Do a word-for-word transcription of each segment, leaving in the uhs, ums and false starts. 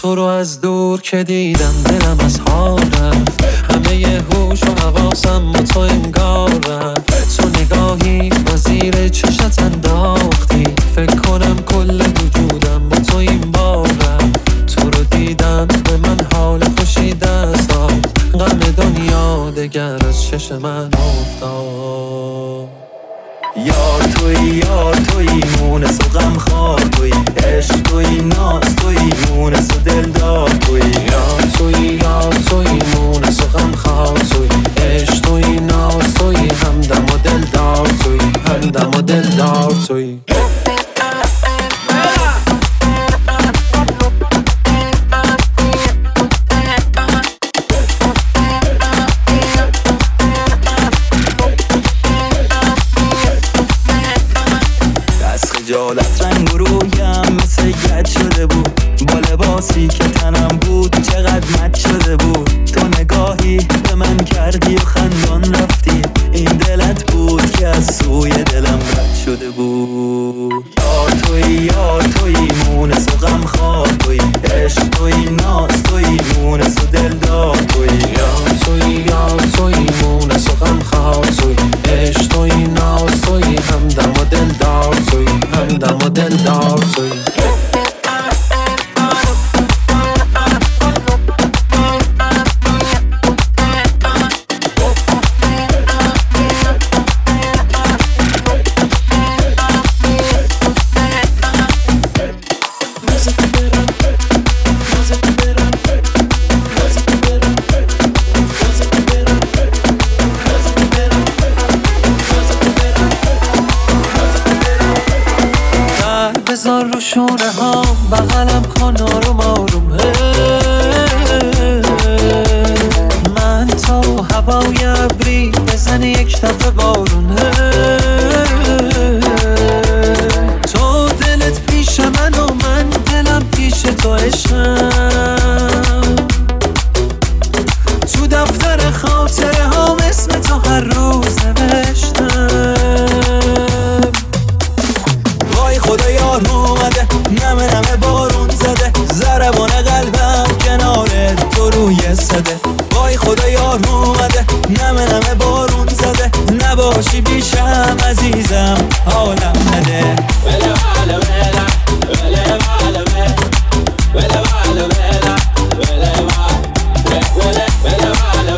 تو رو از دور که دیدم دلم از حال رفت، همه ی هوش و حواسم با تو انگار رفت. تو نگاهی و زیر چشت انداختی، فکر کنم کل وجودم با تو این بار رفت. تو رو دیدم به من حال خوشی دست داد، غم دنیا دگر از چش من افتاد. یار توی یار توی مونس و غم خوار توی، عشق توی ناز توی مونس و دلدار توی. یار توی یار توی مونس و غم خوار توی، عشق توی ناز توی همدم و دلدار توی، همدم و دلدار توی. خجالت رنگ و رویم مثل گد شده بود، با لباسی که تنم بود چقدر مد شده بود. تو نگاهی به من کردی و خندان رفتی، این دلت بود که از سوی دلم رد شده بود. یار توی یار توی مونس و غم خوار توی، عشق توی ناز توی مونس و دلدار توی. یار توی یار توی مونس و غم خوار توی، عشق توی ناز توی همدم و دلدار توی، همدم و دلدار توی. بذار رو شونه ها بغلم کن آروم آروم، من تا هوای ابری بزنی یک دفعه بارون. تو دلت پیش من و من دلم پیش تو عشقم، تو دفتر خاطره ها اسم تو هر روز نوشتم. وای خدا یار اومده، نمه نمه بارون زده، ضربان قلبم کنار تو روی صده. وای خدا یار اومده، نمه نمه بارون زده، نباشی بیشم عزیزم حالم نده. وله وله وله وله وله وله وله وله وله وله وله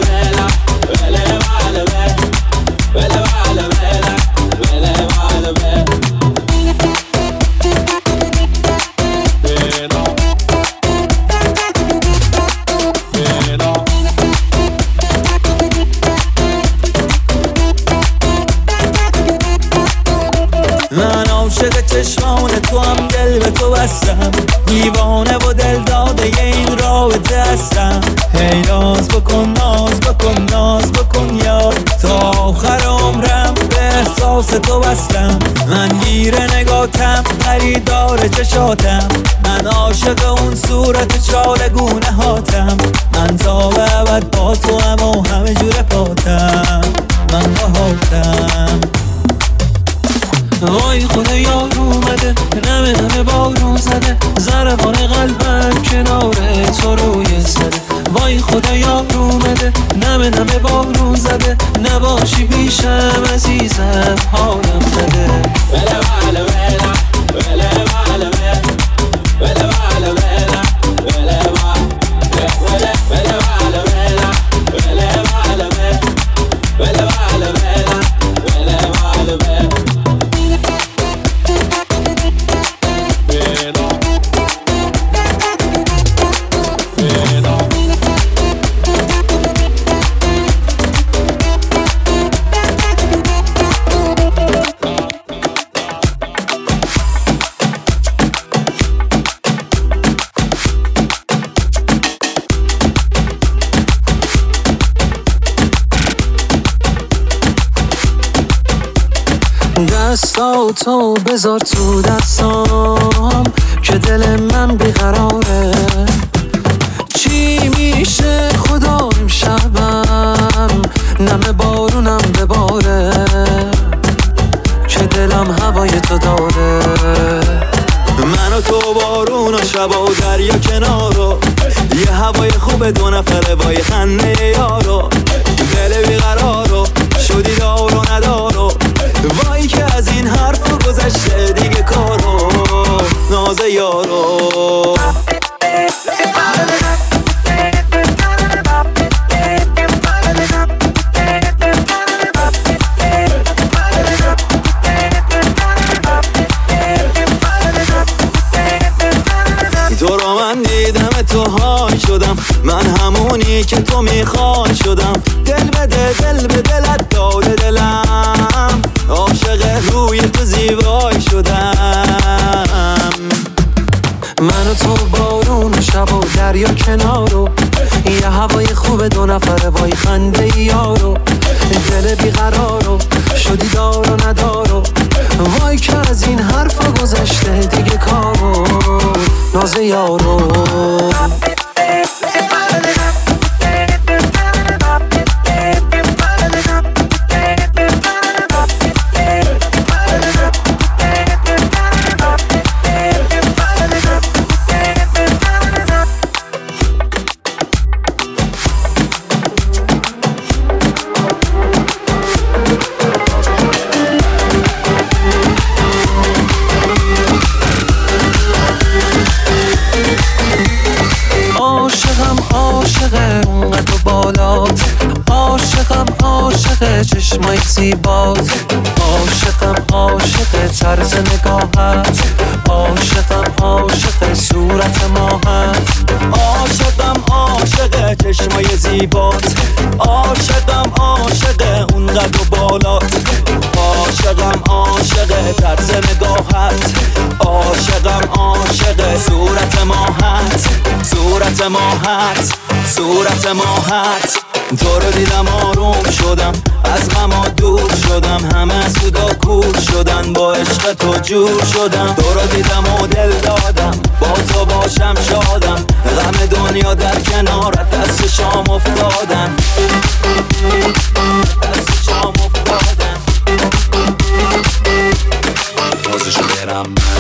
من عاشق چشمان تو هم دل به تو بستم، دیوانه و دل داده این رابطه هستم. هی ناز بکن ناز بکن ناز بکن یار، تا آخر عمرم به احساس تو بستم. من گیر نگاتم خریدار چشاتم، من عاشق اون صورت چالگونه هاتم. من تا به ابد با تو هم و همه جور پاتم، من با هاتم. وای خدا یار اومده، نمه نمه بارون زده، ضربان قلبم کنار تو روی زده. وای خدا یار اومده، نمه نمه بارون زده، نباشی بیشم عزیزم حالم نده. وله وله وله وله وله وله وله وله وله وله وله دستاتو بذار تو دستام که دل من بیقراره. چی میشه خدا امشبم نمه بارونم بباره، که دلم هوای تو داره. من من و تو بارون و شب و دریا کنارو، یه هوای خوب دو نفره با یه خنده یارو، دل بیقرارو شدی دار و ندارو، وای که از این حرف گذشته دیگه کارو، ناز یارو. تو رو من دیدم تو های شدم، من همونی که تو میخوای شدم، دل بده دل به دلت داده دلم، عاشق روی تو زیبای شدم. من و تو بارون و شب و دریا کنارو، یه هوای خوب دو نفره وای خنده یارو، دل بیقرارو شدی دار و ندارو، وای که از این حرفا گذشته دیگه کارو، ناز یارو. اونقدر بالات، عاشقم عاشق چشمای زیبات، عاشقم عاشق طرز نگاهت، عاشقم عاشق صورت ماهت، عاشقم عاشق چشمای زیبات، عاشقم عاشق اونقدر بالات، عاشقم عاشق طرز نگاهت، عاشقم عاشق صورت ماهت، صورت ماهت، صورت ماهت. تو رو دیدم آروم شدم، از غما دور شدم، همه سودا کور شدن، با عشق تو جور شدم. تو رو دیدم و دل دادم، با تو باشم شادم، غم دنیا در کنارت دست شام افتادن، دست شام افتادن. بازشو برم